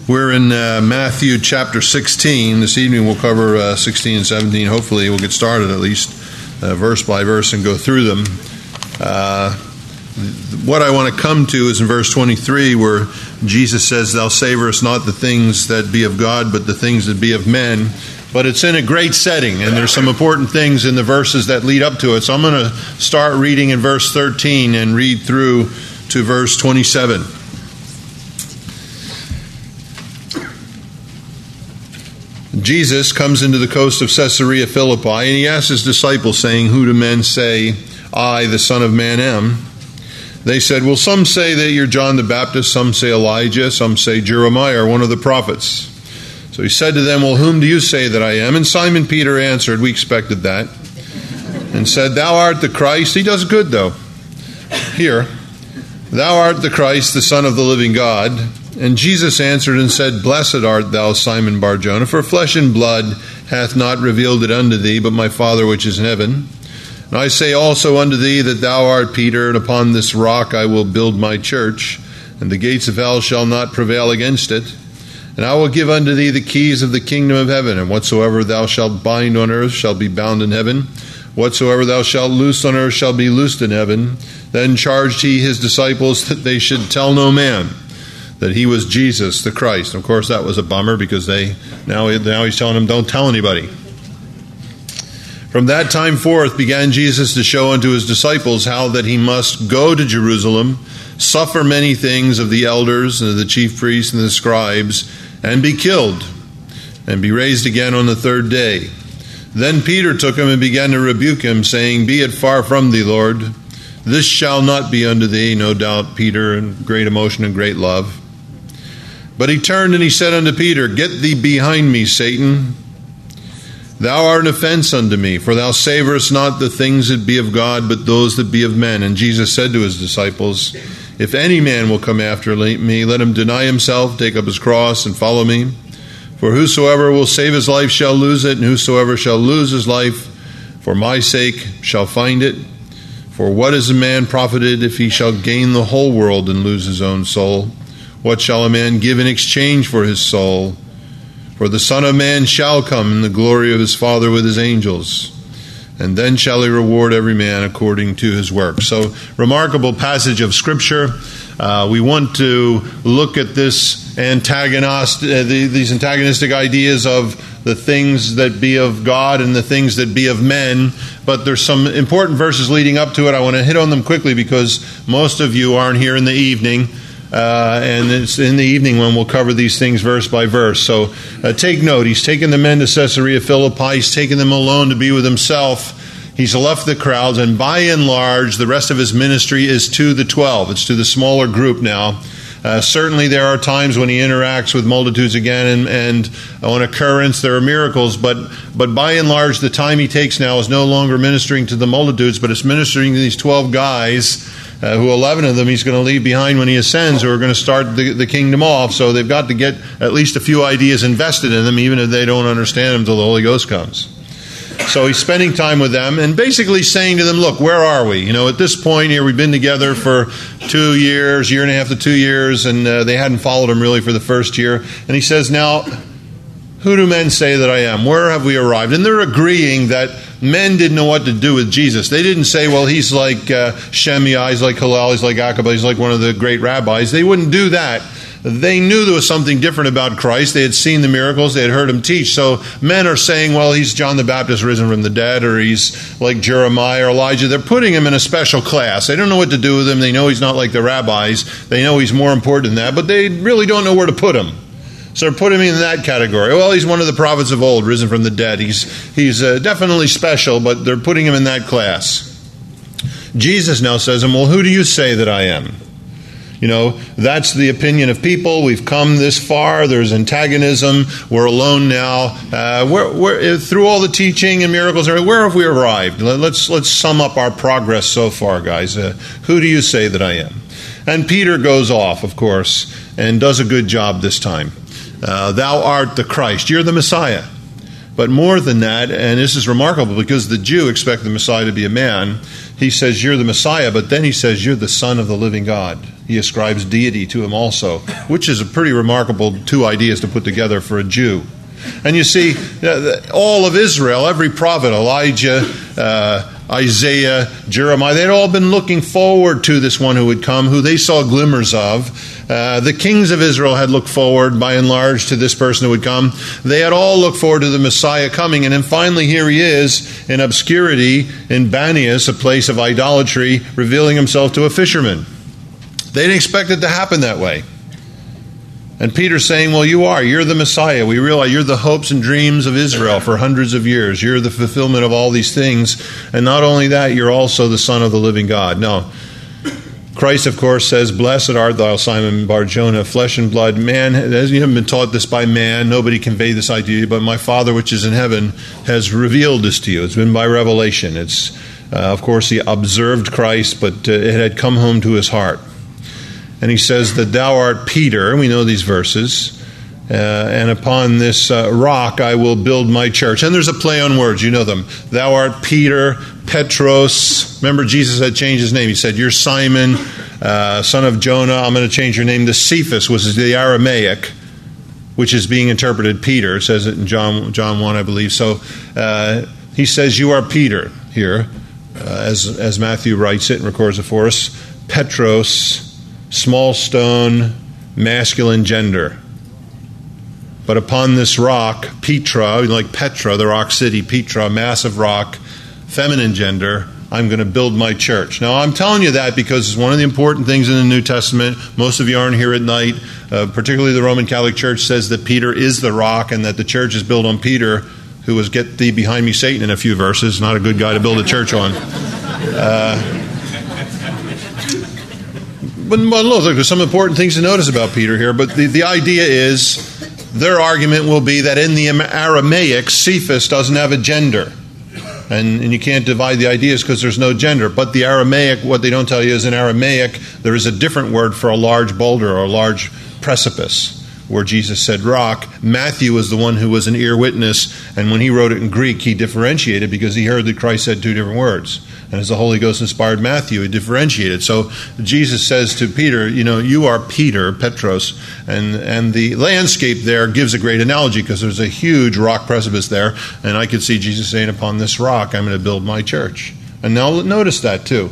We're in Matthew chapter 16. This evening we'll cover 16 and 17. Hopefully we'll get started at least verse by verse and go through them. What I want to come to is in verse 23 where Jesus says, "Thou savorest not the things that be of God, but the things that be of men." But it's in a great setting, and there's some important things in the verses that lead up to it. So I'm going to start reading in verse 13 and read through to verse 27. Jesus comes into the coast of Caesarea Philippi, and he asks his disciples, saying, "Who do men say I, the Son of Man, am?" They said, "Well, some say that you're John the Baptist, some say Elijah, some say Jeremiah or one of the prophets." So he said to them, "Well, whom do you say that I am?" And Simon Peter answered, we expected that, and said, "Thou art the Christ." He does good, though. Here, "Thou art the Christ, the Son of the living God." And Jesus answered and said, "Blessed art thou, Simon Bar-Jonah, for flesh and blood hath not revealed it unto thee, but my Father which is in heaven. And I say also unto thee that thou art Peter, and upon this rock I will build my church, and the gates of hell shall not prevail against it. And I will give unto thee the keys of the kingdom of heaven, and whatsoever thou shalt bind on earth shall be bound in heaven. Whatsoever thou shalt loose on earth shall be loosed in heaven." Then charged he his disciples that they should tell no man that he was Jesus the Christ. Of course, that was a bummer because now he's telling them, don't tell anybody. From that time forth began Jesus to show unto his disciples how that he must go to Jerusalem, suffer many things of the elders and of the chief priests and the scribes, and be killed, and be raised again on the third day. Then Peter took him and began to rebuke him, saying, "Be it far from thee, Lord. This shall not be unto thee." No doubt Peter in great emotion and great love. But he turned and he said unto Peter, "Get thee behind me, Satan. Thou art an offense unto me, for thou savorest not the things that be of God, but those that be of men." And Jesus said to his disciples, "If any man will come after me, let him deny himself, take up his cross, and follow me. For whosoever will save his life shall lose it, and whosoever shall lose his life for my sake shall find it. For what is a man profited if he shall gain the whole world and lose his own soul? What shall a man give in exchange for his soul? For the Son of Man shall come in the glory of his Father with his angels, and then shall he reward every man according to his work." So, remarkable passage of Scripture. We want to look at these antagonistic ideas of the things that be of God and the things that be of men. But there's some important verses leading up to it. I want to hit on them quickly because most of you aren't here in the evening. And it's in the evening when we'll cover these things verse by verse. So take note. He's taken the men to Caesarea Philippi. He's taken them alone to be with himself. He's left the crowds, and by and large, the rest of his ministry is to the 12. It's to the smaller group now. Certainly there are times when he interacts with multitudes again, and on occurrence there are miracles, but by and large the time he takes now is no longer ministering to the multitudes, but it's ministering to these 12 guys, who 11 of them he's going to leave behind when he ascends, who are going to start the kingdom off. So they've got to get at least a few ideas invested in them, even if they don't understand them until the Holy Ghost comes. So he's spending time with them and basically saying to them, look, where are we? You know, at this point here, we've been together for 2 years, year and a half to 2 years, and they hadn't followed him really for the first year. And he says, now, who do men say that I am? Where have we arrived? And they're agreeing that men didn't know what to do with Jesus. They didn't say, well, he's like Shemaiah, he's like Hillel, he's like Agabus, he's like one of the great rabbis. They wouldn't do that. They knew there was something different about Christ. They had seen the miracles. They had heard him teach. So men are saying, well, he's John the Baptist risen from the dead, or he's like Jeremiah or Elijah. They're putting him in a special class. They don't know what to do with him. They know he's not like the rabbis. They know he's more important than that, but they really don't know where to put him. So they're putting him in that category. Well, he's one of the prophets of old, risen from the dead. He's definitely special, but they're putting him in that class. Jesus now says to him, well, who do you say that I am? You know, that's the opinion of people. We've come this far. There's antagonism. We're alone now. We're through all the teaching and miracles, where have we arrived? Let's sum up our progress so far, guys. Who do you say that I am? And Peter goes off, of course, and does a good job this time. Thou art the Christ. You're the Messiah. But more than that, and this is remarkable because the Jew expected the Messiah to be a man, he says, you're the Messiah, but then he says, you're the Son of the living God. he ascribes deity to him also, which is a pretty remarkable two ideas to put together for a Jew. And you see, all of Israel, every prophet, Elijah, Isaiah, Jeremiah, they'd all been looking forward to this one who would come, who they saw glimmers of. The kings of Israel had looked forward, by and large, to this person who would come. They had all looked forward to the Messiah coming. And then finally here he is in obscurity in Banias, a place of idolatry, revealing himself to a fisherman. They didn't expect it to happen that way. And Peter's saying, well, you're the Messiah. We realize you're the hopes and dreams of Israel for hundreds of years. You're the fulfillment of all these things. And not only that, you're also the Son of the living God. No. Christ, of course, says, blessed art thou, Simon Bar-Jonah, flesh and blood. Man, you haven't been taught this by man. Nobody conveyed this idea, but my Father which is in heaven has revealed this to you. It's been by revelation. It's, of course, he observed Christ, but it had come home to his heart. And he says that thou art Peter, we know these verses, and upon this rock I will build my church. And there's a play on words, you know them. Thou art Peter, Petros. Remember, Jesus had changed his name. He said, you're Simon, son of Jonah. I'm going to change your name to Cephas, which is the Aramaic, which is being interpreted Peter. It says it in John 1, I believe. So he says, you are Peter here, as Matthew writes it and records it for us. Petros, small stone, masculine gender. But upon this rock, Petra, like Petra, the rock city, Petra, massive rock, feminine gender, I'm going to build my church. Now, I'm telling you that because it's one of the important things in the New Testament. Most of you aren't here at night. Particularly the Roman Catholic Church says that Peter is the rock and that the church is built on Peter, who was get thee behind me, Satan, in a few verses. Not a good guy to build a church on. But look, there's some important things to notice about Peter here. But the idea is, their argument will be that in the Aramaic, Cephas doesn't have a gender. And you can't divide the ideas because there's no gender. But the Aramaic, what they don't tell you is in Aramaic, there is a different word for a large boulder or a large precipice, where Jesus said rock. Matthew was the one who was an ear witness, and when he wrote it in Greek, he differentiated because he heard that Christ said two different words. And as the Holy Ghost inspired Matthew, he differentiated. So Jesus says to Peter, you are Peter, Petros, and the landscape there gives a great analogy because there's a huge rock precipice there, and I could see Jesus saying, upon this rock, I'm going to build my church. And now notice that too.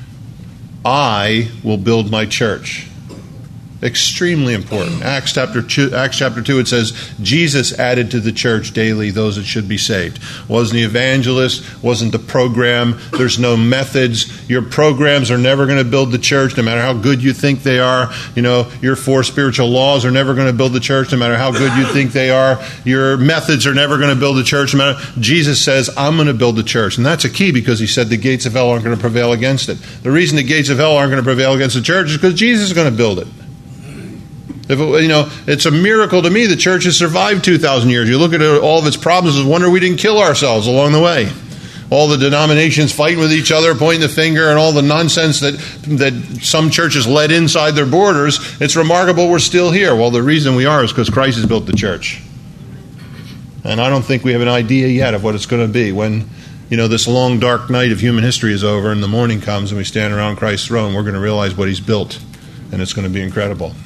I will build my church. Extremely important. Acts chapter 2, it says, Jesus added to the church daily those that should be saved. Wasn't the evangelist, wasn't the program, there's no methods. Your programs are never going to build the church, no matter how good you think they are. Your 4 spiritual laws are never going to build the church, no matter how good you think they are. Your methods are never going to build the church, no matter. Jesus says, I'm going to build the church. And that's a key because he said the gates of hell aren't going to prevail against it. The reason the gates of hell aren't going to prevail against the church is because Jesus is going to build it. It's a miracle to me the church has survived 2,000 years. You look at all of its problems and wonder we didn't kill ourselves along the way. All the denominations fighting with each other, pointing the finger, and all the nonsense that some churches let inside their borders. It's remarkable we're still here. Well, the reason we are is because Christ has built the church. And I don't think we have an idea yet of what it's going to be when, this long, dark night of human history is over and the morning comes and we stand around Christ's throne. We're going to realize what he's built, and it's going to be incredible.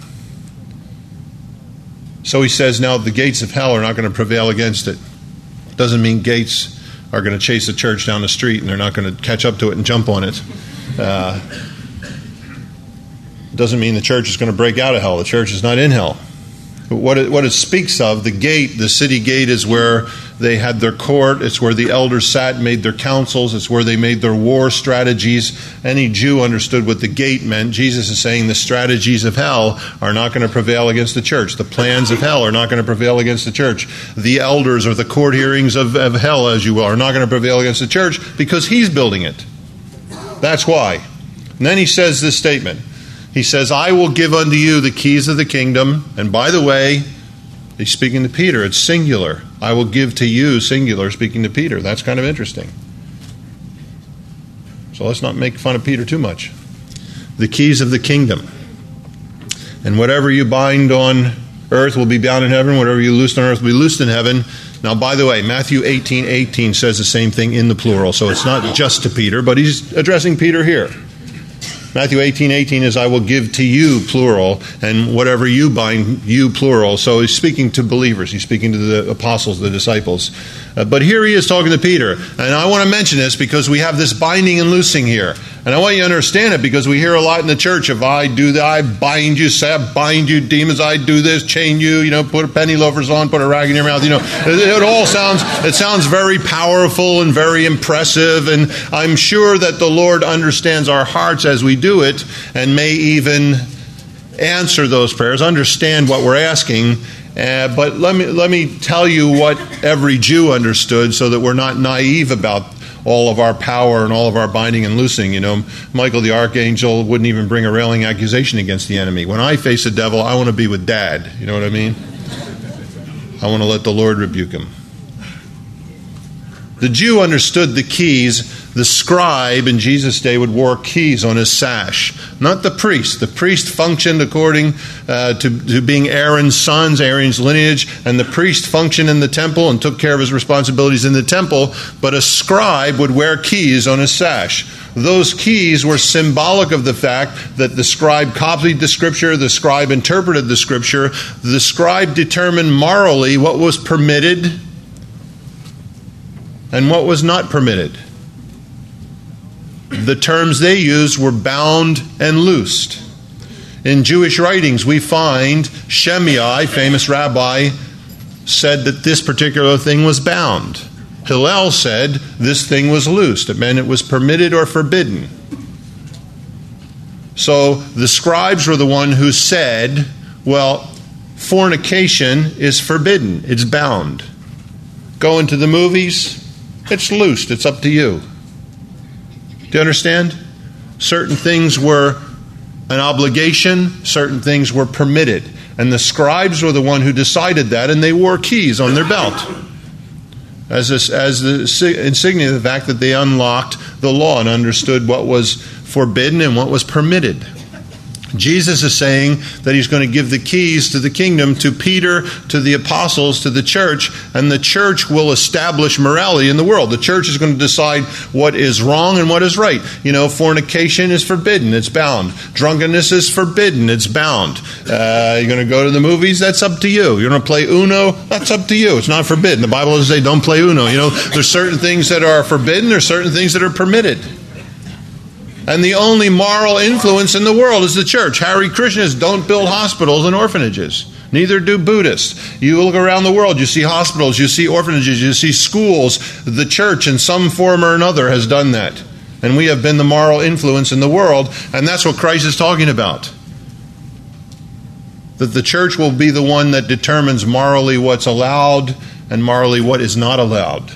So he says, now the gates of hell are not going to prevail against it. Doesn't mean gates are going to chase the church down the street and they're not going to catch up to it and jump on it. Doesn't mean the church is going to break out of hell. The church is not in hell. What it speaks of, the gate, the city gate, is where they had their court. It's where the elders sat and made their councils. It's where they made their war strategies. Any Jew understood what the gate meant. Jesus is saying the strategies of hell are not going to prevail against the church. The plans of hell are not going to prevail against the church. The elders or the court hearings of hell, as you will, are not going to prevail against the church because he's building it. That's why. And then he says this statement. He says, I will give unto you the keys of the kingdom. And by the way, he's speaking to Peter. It's singular. I will give to you, singular, speaking to Peter. That's kind of interesting. So let's not make fun of Peter too much. The keys of the kingdom. And whatever you bind on earth will be bound in heaven. Whatever you loose on earth will be loosed in heaven. Now, by the way, Matthew 18:18 says the same thing in the plural. So it's not just to Peter, but he's addressing Peter here. Matthew 18:18 is, I will give to you, plural, and whatever you bind, you, plural. So he's speaking to believers. He's speaking to the apostles, the disciples. But here he is talking to Peter. And I want to mention this because we have this binding and loosing here. And I want you to understand it because we hear a lot in the church of, I do that, I bind you, say I bind you, demons, I do this, chain you, put penny loafers on, put a rag in your mouth. It sounds very powerful and very impressive. And I'm sure that the Lord understands our hearts as we do it and may even answer those prayers, understand what we're asking. But let me tell you what every Jew understood so that we're not naive about all of our power and all of our binding and loosing. Michael the archangel wouldn't even bring a railing accusation against the enemy. When I face the devil, I want to be with Dad. You know what I mean? I want to let the Lord rebuke him. The Jew understood the keys. The scribe in Jesus' day would wear keys on his sash, not the priest. The priest functioned according to being Aaron's sons, Aaron's lineage, and the priest functioned in the temple and took care of his responsibilities in the temple, but a scribe would wear keys on his sash. Those keys were symbolic of the fact that the scribe copied the Scripture, the scribe interpreted the Scripture, the scribe determined morally what was permitted and what was not permitted. The terms they used were bound and loosed. In Jewish writings, we find Shammai, famous rabbi, said that this particular thing was bound. Hillel said this thing was loosed. It meant it was permitted or forbidden. So the scribes were the one who said, well, fornication is forbidden. It's bound. Going to the movies, it's loosed. It's up to you. Do you understand? Certain things were an obligation, certain things were permitted. And the scribes were the one who decided that, and they wore keys on their belt as the insignia of the fact that they unlocked the law and understood what was forbidden and what was permitted. Jesus is saying that he's going to give the keys to the kingdom to Peter, to the apostles, to the church, and the church will establish morality in the world. The church is going to decide what is wrong and what is right. Fornication is forbidden, it's bound. Drunkenness is forbidden, it's bound. You're going to go to the movies, that's up to you. You're going to play Uno, that's up to you. It's not forbidden. The Bible doesn't say don't play Uno. There's certain things that are forbidden, there's certain things that are permitted. And the only moral influence in the world is the church. Hare Krishnas don't build hospitals and orphanages. Neither do Buddhists. You look around the world, you see hospitals, you see orphanages, you see schools. The church in some form or another has done that. And we have been the moral influence in the world, and that's what Christ is talking about. That the church will be the one that determines morally what's allowed and morally what is not allowed.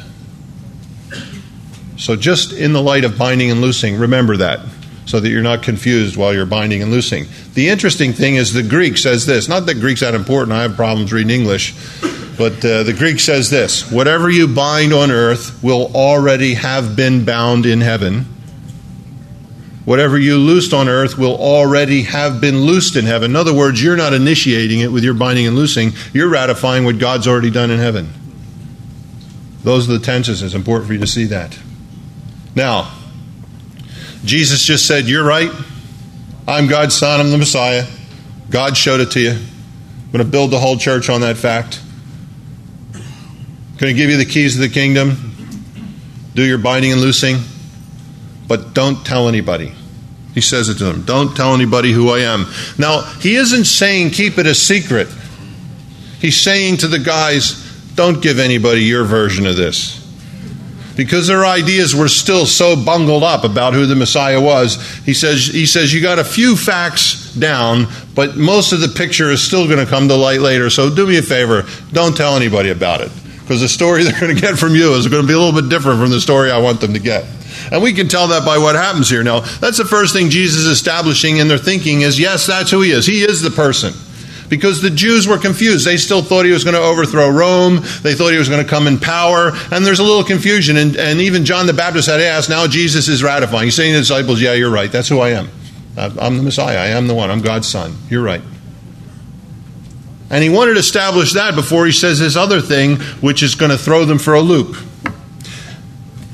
So just in the light of binding and loosing, remember that, so that you're not confused while you're binding and loosing. The interesting thing is the Greek says this. Not that Greek's that important. I have problems reading English. But the Greek says this. Whatever you bind on earth will already have been bound in heaven. Whatever you loosed on earth will already have been loosed in heaven. In other words, you're not initiating it with your binding and loosing. You're ratifying what God's already done in heaven. Those are the tenses. It's important for you to see that. Now, Jesus just said, you're right. I'm God's son. I'm the Messiah. God showed it to you. I'm going to build the whole church on that fact. I'm going to give you the keys of the kingdom. Do your binding and loosing. But don't tell anybody. He says it to them. Don't tell anybody who I am. Now, he isn't saying keep it a secret. He's saying to the guys, don't give anybody your version of this. Because their ideas were still so bungled up about who the Messiah was. He says you got a few facts down, but most of the picture is still going to come to light later. So do me a favor, don't tell anybody about it. Because the story they're going to get from you is going to be a little bit different from the story I want them to get. And we can tell that by what happens here. Now, that's the first thing Jesus is establishing in their thinking is, yes, that's who he is. He is the person. Because the Jews were confused. They still thought he was going to overthrow Rome. They thought he was going to come in power. And there's a little confusion. And even John the Baptist had asked, now Jesus is ratifying. He's saying to the disciples, yeah, you're right. That's who I am. I'm the Messiah. I am the one. I'm God's son. You're right. And he wanted to establish that before he says this other thing, which is going to throw them for a loop.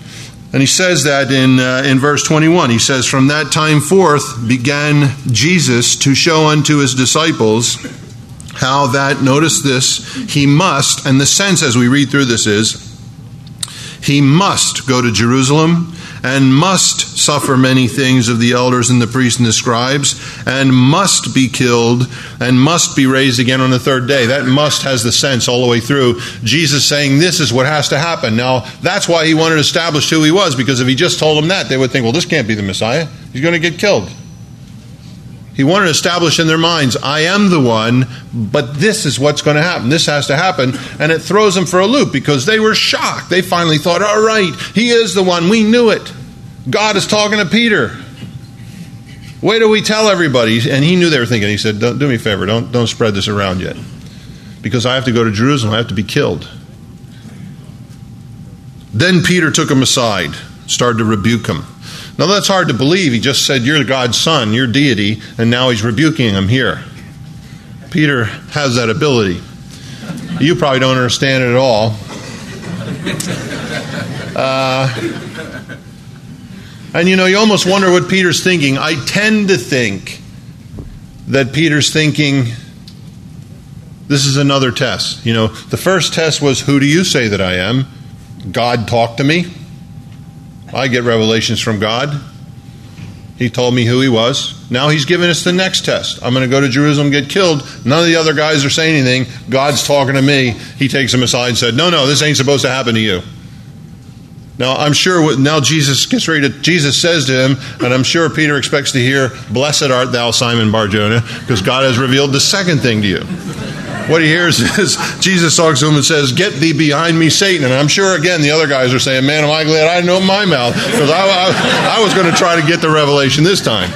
And he says that in verse 21. He says, from that time forth began Jesus to show unto his disciples how that, notice this, he must, and the sense as we read through this is, he must go to Jerusalem and must suffer many things of the elders and the priests and the scribes, and must be killed and must be raised again on the third day. That must has the sense all the way through. Jesus saying this is what has to happen. Now, that's why he wanted to establish who he was, because if he just told them that, they would think, well, this can't be the Messiah. He's going to get killed. He wanted to establish in their minds, I am the one, but this is what's going to happen. This has to happen. And it throws them for a loop because they were shocked. They finally thought, all right, he is the one. We knew it. God is talking to Peter. Wait till we tell everybody. And he knew they were thinking. He said, do me a favor. Don't spread this around yet. Because I have to go to Jerusalem. I have to be killed. Then Peter took him aside, started to rebuke him. Now that's hard to believe. He just said, you're God's son, you're deity, and now he's rebuking him here. Peter has that ability. You probably don't understand it at all. And you almost wonder what Peter's thinking. I tend to think that Peter's thinking, this is another test. The first test was, who do you say that I am? God talked to me. I get revelations from God. He told me who he was. Now he's giving us the next test. I'm going to go to Jerusalem and get killed. None of the other guys are saying anything. God's talking to me. He takes him aside and said, no, this ain't supposed to happen to you. Now, I'm sure now Jesus says to him, and I'm sure Peter expects to hear, blessed art thou, Simon Bar-Jonah, because God has revealed the second thing to you. What he hears is Jesus talks to him and says, get thee behind me, Satan. And I'm sure, again, the other guys are saying, man, am I glad I didn't open my mouth, because I was going to try to get the revelation this time.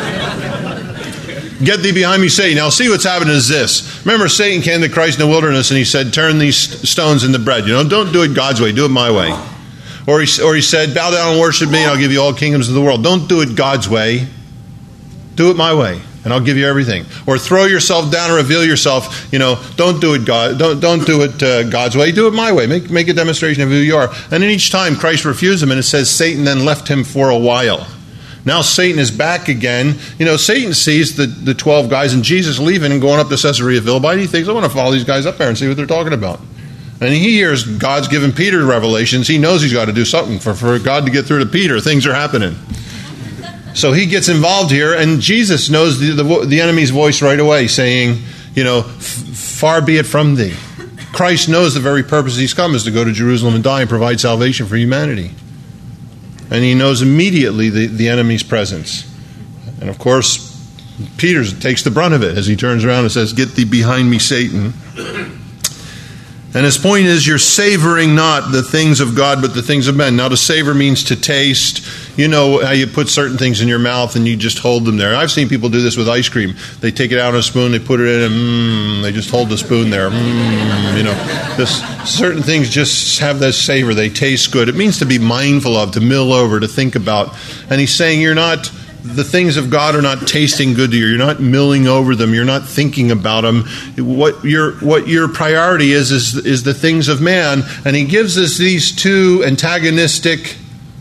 Get thee behind me, Satan. Now, see what's happening is this. Remember, Satan came to Christ in the wilderness and he said, turn these stones into bread. Don't do it God's way, do it my way. Or he said, bow down and worship me and I'll give you all kingdoms of the world. Don't do it God's way. Do it my way and I'll give you everything. Or throw yourself down and reveal yourself. Don't do it don't do it God's way. Do it my way. Make a demonstration of who you are. And then each time Christ refused him, and it says Satan then left him for a while. Now Satan is back again. Satan sees the 12 guys and Jesus leaving and going up to Caesarea Philippi. He thinks, I want to follow these guys up there and see what they're talking about. And he hears God's given Peter revelations. He knows he's got to do something for God to get through to Peter. Things are happening. So he gets involved here, and Jesus knows the enemy's voice right away, saying, far be it from thee. Christ knows the very purpose he's come is to go to Jerusalem and die and provide salvation for humanity. And he knows immediately the enemy's presence. And of course, Peter takes the brunt of it as he turns around and says, get thee behind me, Satan. And his point is, you're savoring not the things of God, but the things of men. Now, to savor means to taste. You know how you put certain things in your mouth and you just hold them there. I've seen people do this with ice cream. They take it out on a spoon, they put it in, and they just hold the spoon there. Certain things just have that savor. They taste good. It means to be mindful of, to mill over, to think about. And he's saying the things of God are not tasting good to you. You're not milling over them. You're not thinking about them. What your priority is the things of man. And he gives us these two antagonistic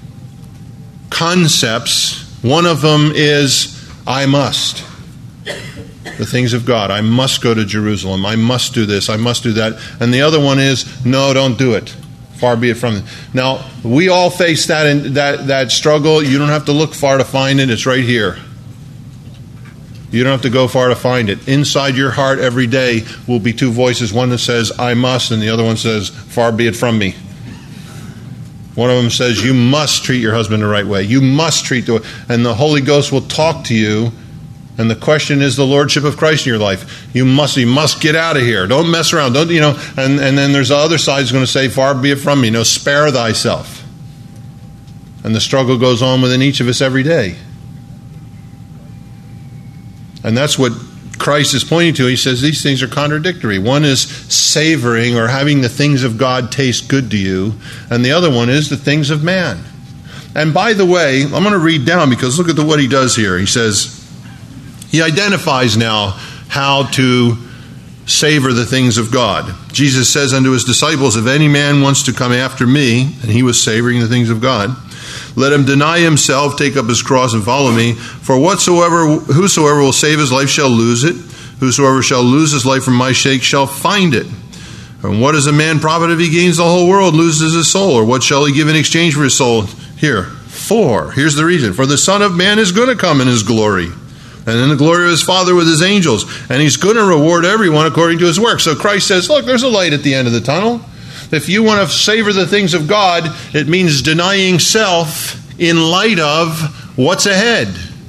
concepts. One of them is, I must. The things of God. I must go to Jerusalem. I must do this. I must do that. And the other one is, no, don't do it. Far be it from them. Now, we all face that struggle. You don't have to look far to find it. It's right here. You don't have to go far to find it. Inside your heart every day will be two voices. One that says, I must, and the other one says, far be it from me. One of them says, you must treat your husband the right way. You must and the Holy Ghost will talk to you. And the question is the lordship of Christ in your life. You must get out of here. Don't mess around. And then there's the other side that's going to say, far be it from me. Spare thyself. And the struggle goes on within each of us every day. And that's what Christ is pointing to. He says these things are contradictory. One is savoring or having the things of God taste good to you. And the other one is the things of man. And by the way, I'm going to read down because look at what he does here. He says, he identifies now how to savor the things of God. Jesus says unto his disciples, if any man wants to come after me, and he was savoring the things of God, let him deny himself, take up his cross, and follow me. For whosoever will save his life shall lose it. Whosoever shall lose his life for my sake shall find it. And what does a man profit if he gains the whole world, loses his soul? Or what shall he give in exchange for his soul? Here's the reason. For the Son of Man is going to come in his glory, and in the glory of his Father with his angels. And he's going to reward everyone according to his work. So Christ says, look, there's a light at the end of the tunnel. If you want to savor the things of God, it means denying self in light of what's ahead.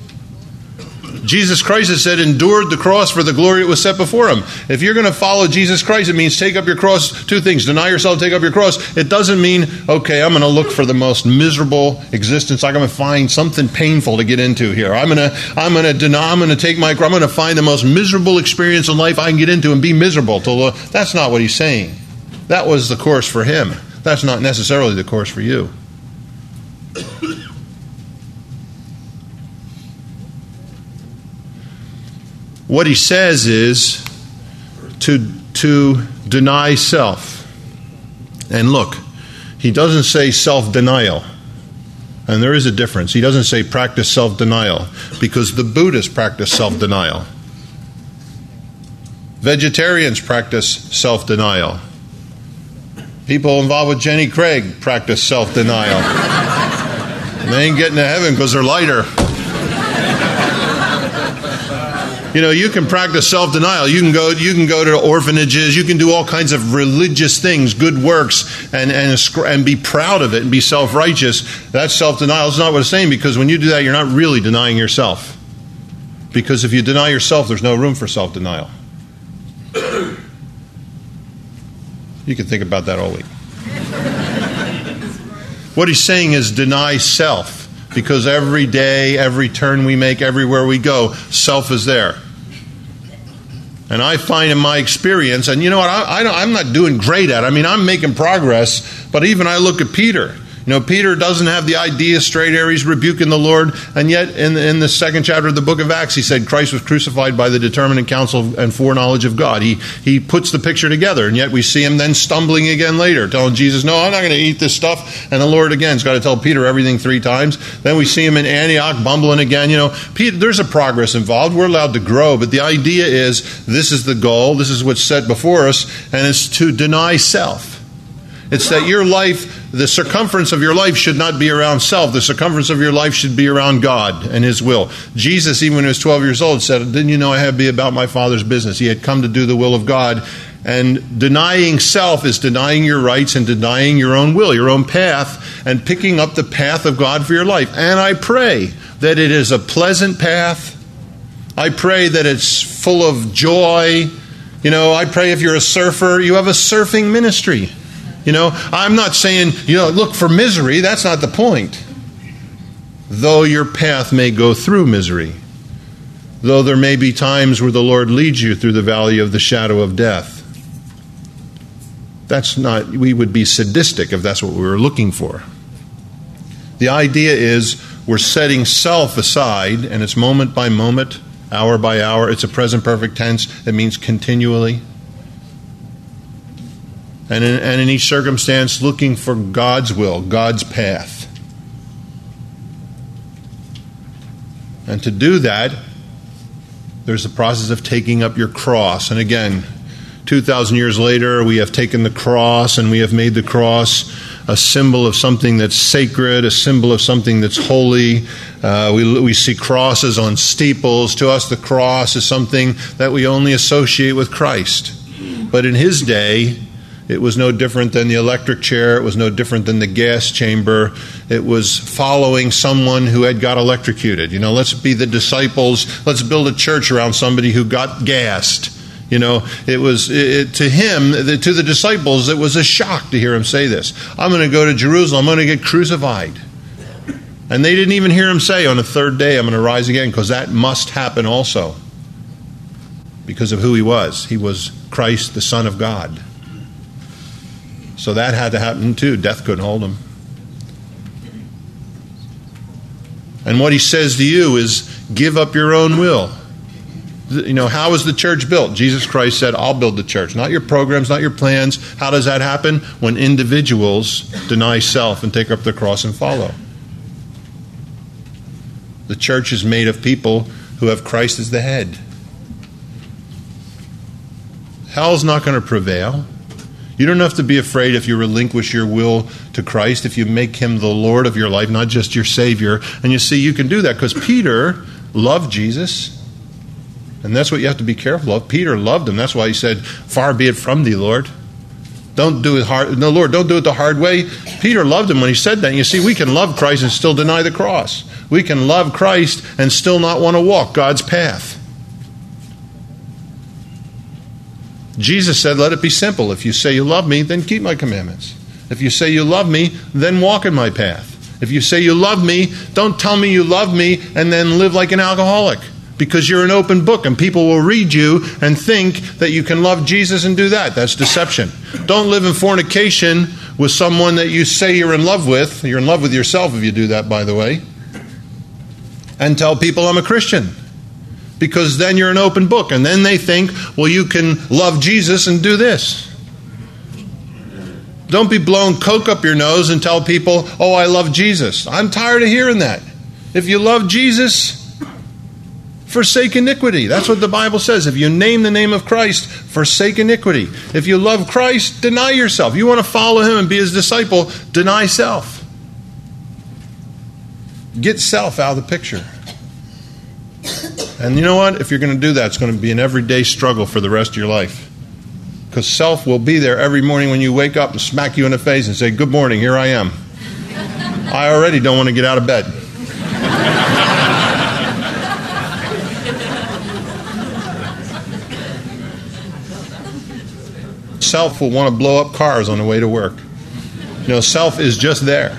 Jesus Christ has said, endured the cross for the glory that was set before him. If you're going to follow Jesus Christ, it means take up your cross. Two things: deny yourself, take up your cross. It doesn't mean, okay, I'm going to look for the most miserable existence. I'm going to find something painful to get into here. I'm going to find the most miserable experience in life I can get into and be miserable. That's not what he's saying. That was the course for him. That's not necessarily the course for you. What he says is to deny self. And look, he doesn't say self-denial. And there is a difference. He doesn't say practice self-denial, because the Buddhists practice self-denial. Vegetarians practice self-denial. People involved with Jenny Craig practice self-denial. And they ain't getting to heaven because they're lighter. You can practice self-denial. You can go to orphanages. You can do all kinds of religious things, good works, and be proud of it and be self-righteous. That's self-denial. It's not what it's saying, because when you do that, you're not really denying yourself. Because if you deny yourself, there's no room for self-denial. You can think about that all week. What he's saying is deny self. Because every day, every turn we make, everywhere we go, self is there. And I find in my experience, and you know what, I'm not doing great at it. I'm making progress, but even I look at Peter. Peter doesn't have the idea straight here. He's rebuking the Lord. And yet, in the second chapter of the book of Acts, he said Christ was crucified by the determinate counsel and foreknowledge of God. He puts the picture together. And yet we see him then stumbling again later, telling Jesus, no, I'm not going to eat this stuff. And the Lord again has got to tell Peter everything 3 times. Then we see him in Antioch bumbling again. Peter, there's a progress involved. We're allowed to grow. But the idea is, this is the goal. This is what's set before us. And it's to deny self. It's that your life, the circumference of your life should not be around self. The circumference of your life should be around God and his will. Jesus, even when he was 12 years old, said, didn't you know I had to be about my Father's business? He had come to do the will of God. And denying self is denying your rights and denying your own will, your own path, and picking up the path of God for your life. And I pray that it is a pleasant path. I pray that it's full of joy. I pray if you're a surfer, you have a surfing ministry. I'm not saying, look for misery. That's not the point. Though your path may go through misery, though there may be times where the Lord leads you through the valley of the shadow of death. We would be sadistic if that's what we were looking for. The idea is we're setting self aside, and it's moment by moment, hour by hour. It's a present perfect tense. It means continually. And in each circumstance, looking for God's will, God's path. And to do that, there's the process of taking up your cross. And again, 2,000 years later, we have taken the cross and we have made the cross a symbol of something that's sacred, a symbol of something that's holy. We see crosses on steeples. To us, the cross is something that we only associate with Christ. But in his day, it was no different than the electric chair. It was no different than the gas chamber. It was following someone who had got electrocuted. Let's be the disciples. Let's build a church around somebody who got gassed. It was to him, to the disciples, it was a shock to hear him say this. I'm going to go to Jerusalem. I'm going to get crucified. And they didn't even hear him say, on the 3rd day, I'm going to rise again, because that must happen also. Because of who he was. He was Christ, the Son of God. So that had to happen too. Death couldn't hold him. And what he says to you is, give up your own will. How is the church built? Jesus Christ said, I'll build the church. Not your programs, not your plans. How does that happen? When individuals deny self and take up the cross and follow. The church is made of people who have Christ as the head. Hell's not going to prevail. You don't have to be afraid if you relinquish your will to Christ, if you make him the Lord of your life, not just your Savior. And you see, you can do that because Peter loved Jesus. And that's what you have to be careful of. Peter loved him. That's why he said, "Far be it from thee, Lord. Don't do it hard. No, Lord, don't do it the hard way." Peter loved him when he said that. And you see, we can love Christ and still deny the cross. We can love Christ and still not want to walk God's path. Jesus said, "Let it be simple. If you say you love me, then keep my commandments. If you say you love me, then walk in my path. If you say you love me, don't tell me you love me and then live like an alcoholic, because you're an open book and people will read you and think that you can love Jesus and do that. That's deception. Don't live in fornication with someone that you say you're in love with. You're in love with yourself if you do that, by the way. And tell people I'm a Christian. Because then you're an open book. And then they think, well, you can love Jesus and do this. Don't be blowing coke up your nose and tell people, oh, I love Jesus. I'm tired of hearing that. If you love Jesus, forsake iniquity. That's what the Bible says. If you name the name of Christ, forsake iniquity. If you love Christ, deny yourself. You want to follow him and be his disciple, deny self. Get self out of the picture. And you know what? If you're going to do that, it's going to be an everyday struggle for the rest of your life. Because self will be there every morning when you wake up and smack you in the face and say, good morning, here I am. I already don't want to get out of bed. Self will want to blow up cars on the way to work. You know, self is just there.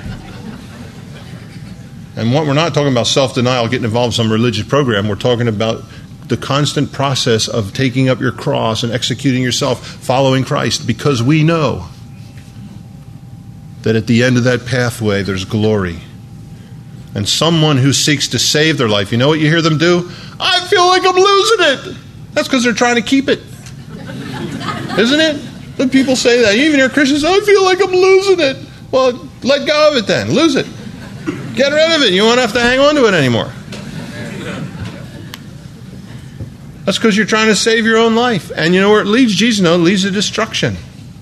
And what we're not talking about self-denial, getting involved in some religious program. We're talking about the constant process of taking up your cross and executing yourself, following Christ, because we know that at the end of that pathway there's glory. And someone who seeks to save their life, you know what you hear them do? I feel like I'm losing it. That's because they're trying to keep it. Isn't it? When people say that, you even hear Christians, I feel like I'm losing it. Well, let go of it then. Lose it. Get rid of it. You won't have to hang on to it anymore. That's because you're trying to save your own life. And you know where it leads? Jesus knows it leads to destruction.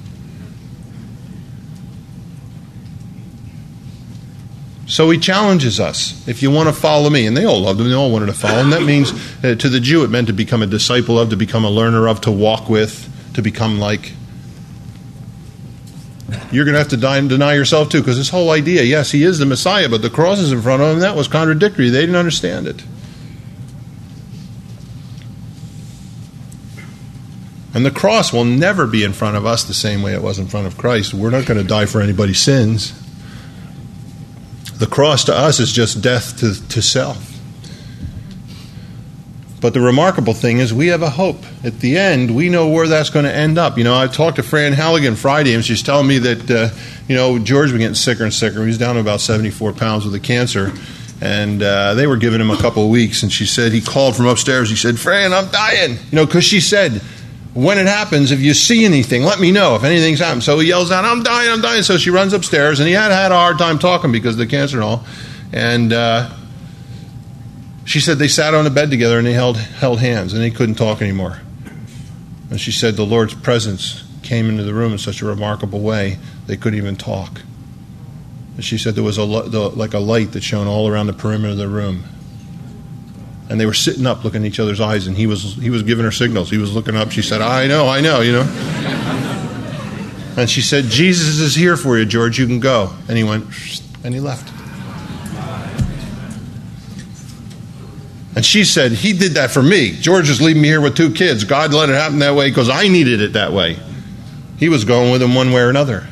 So he challenges us. If you want to follow me, and they all loved him, they all wanted to follow him. That means to the Jew it meant to become a disciple of, to become a learner of, to walk with, to become like. You're going to have to deny yourself too, because this whole idea, yes, he is the Messiah, but the cross is in front of him, that was contradictory. They didn't understand it. And the cross will never be in front of us the same way it was in front of Christ. We're not going to die for anybody's sins. The cross to us is just death to self. But the remarkable thing is we have a hope. At the end, we know where that's going to end up. You know, I talked to Fran Halligan Friday, and she's telling me that, George was getting sicker and sicker. He was down to about 74 pounds with a cancer. And they were giving him a couple of weeks. And she said, he called from upstairs. He said, Fran, I'm dying. Because she said, when it happens, if you see anything, let me know if anything's happened. So he yells out, I'm dying, I'm dying. So she runs upstairs. And he had a hard time talking because of the cancer and all. And she said they sat on a bed together and they held hands and they couldn't talk anymore. And she said the Lord's presence came into the room in such a remarkable way they couldn't even talk. And she said there was like a light that shone all around the perimeter of the room. And they were sitting up looking in each other's eyes, and he was giving her signals. He was looking up. She said, I know, you know. And she said, Jesus is here for you, George. You can go. And he went, and he left. And she said, he did that for me. George is leaving me here with 2 kids. God let it happen that way because I needed it that way. He was going with him one way or another.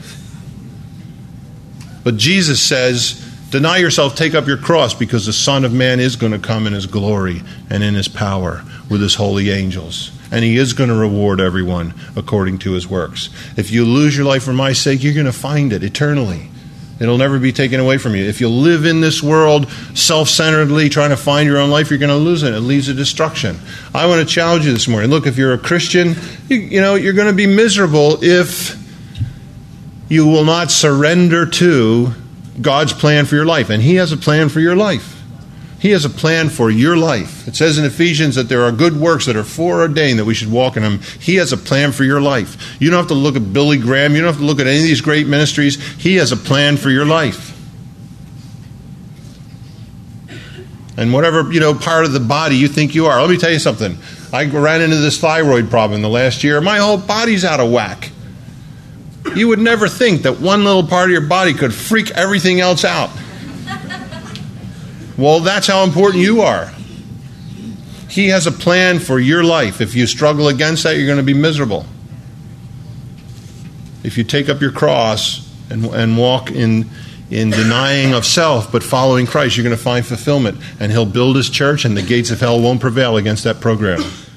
But Jesus says, deny yourself, take up your cross, because the Son of Man is going to come in his glory and in his power with his holy angels. And he is going to reward everyone according to his works. If you lose your life for my sake, you're going to find it eternally. It'll never be taken away from you. If you live in this world self-centeredly, trying to find your own life, you're going to lose it. It leads to destruction. I want to challenge you this morning. Look, if you're a Christian, you're going to be miserable if you will not surrender to God's plan for your life. And he has a plan for your life. He has a plan for your life. It says in Ephesians that there are good works that are foreordained that we should walk in them. He has a plan for your life. You don't have to look at Billy Graham. You don't have to look at any of these great ministries. He has a plan for your life. And whatever, part of the body you think you are. Let me tell you something. I ran into this thyroid problem in the last year. My whole body's out of whack. You would never think that one little part of your body could freak everything else out. Well, that's how important you are. He has a plan for your life. If you struggle against that, you're going to be miserable. If you take up your cross and walk in denying of self but following Christ, you're going to find fulfillment. And He'll build His church, and the gates of hell won't prevail against that program.